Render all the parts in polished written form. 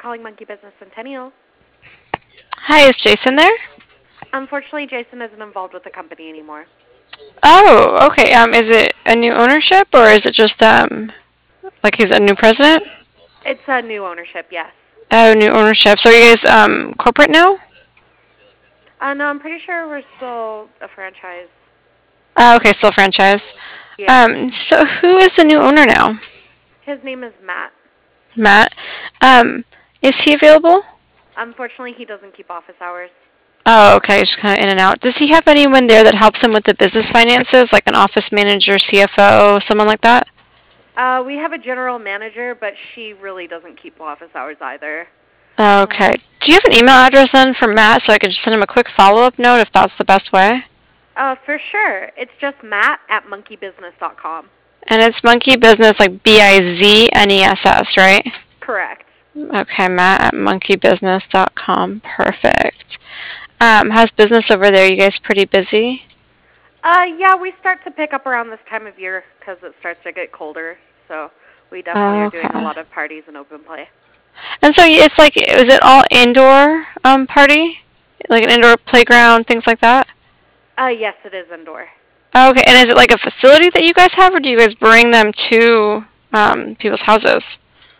calling Monkey Business Centennial. Hi, is Jason there? Unfortunately, Jason isn't involved with the company anymore. Oh, okay. Is it a new ownership or is it just like he's a new president? It's a new ownership, yes. Oh, new ownership. So are you guys corporate now? No, I'm pretty sure we're still a franchise. Oh, okay, still franchise. Yeah. So who is the new owner now? His name is Matt. Matt. Is he available? Unfortunately, he doesn't keep office hours. Oh, okay, just kind of in and out. Does he have anyone there that helps him with the business finances, like an office manager, CFO, someone like that? We have a general manager, but she really doesn't keep office hours either. Okay. Do you have an email address then for Matt so I could just send him a quick follow-up note if that's the best way? For sure. It's just matt@monkeybusiness.com. And it's monkey business like BIZNESS, right? Correct. Okay, Matt at monkeybusiness.com. Perfect. How's business over there? You guys pretty busy? Yeah, we start to pick up around this time of year because it starts to get colder. So we definitely are doing a Okay. lot of parties and open play. And so it's like, is it all indoor party? Like an indoor playground, things like that? Yes, it is indoor. Okay, and is it like a facility that you guys have, or do you guys bring them to people's houses?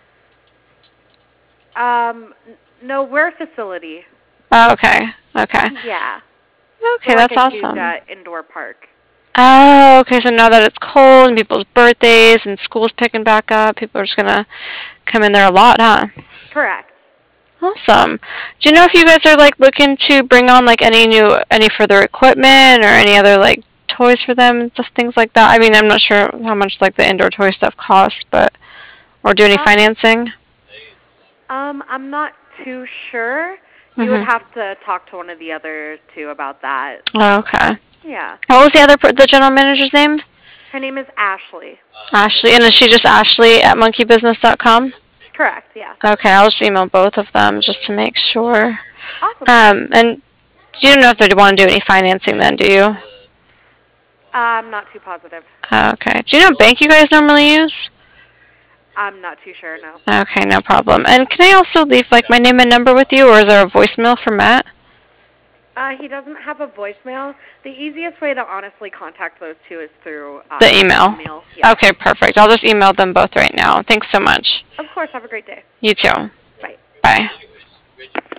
No, we're a facility. Oh, okay, okay. Yeah. We're Okay, like that's a huge awesome. indoor park. Oh, okay, so now that it's cold and people's birthdays and school's picking back up, people are just gonna come in there a lot, huh? Correct. Awesome. Do you know if you guys are like looking to bring on like any further equipment or any other like toys for them and stuff, things like that? I mean, I'm not sure how much like the indoor toy stuff costs, but or do any Uh, financing? I'm not too sure. You would Mhm. have to talk to one of the other two about that. Oh, okay. Yeah. What was the general manager's name? Her name is Ashley. Ashley, and is she just Ashley at monkeybusiness.com? Correct, yes. Okay, I'll just email both of them just to make sure. Awesome. And you don't know if they want to do any financing then, do you? I'm not too positive. Okay. Do you know what bank you guys normally use? I'm not too sure, no. Okay, no problem. And can I also leave like my name and number with you, or is there a voicemail for Matt? He doesn't have a voicemail. The easiest way to honestly contact those two is through The email. email. Yeah. Okay, perfect. I'll just email them both right now. Thanks so much. Of course, have a great day. You too. Bye. Bye.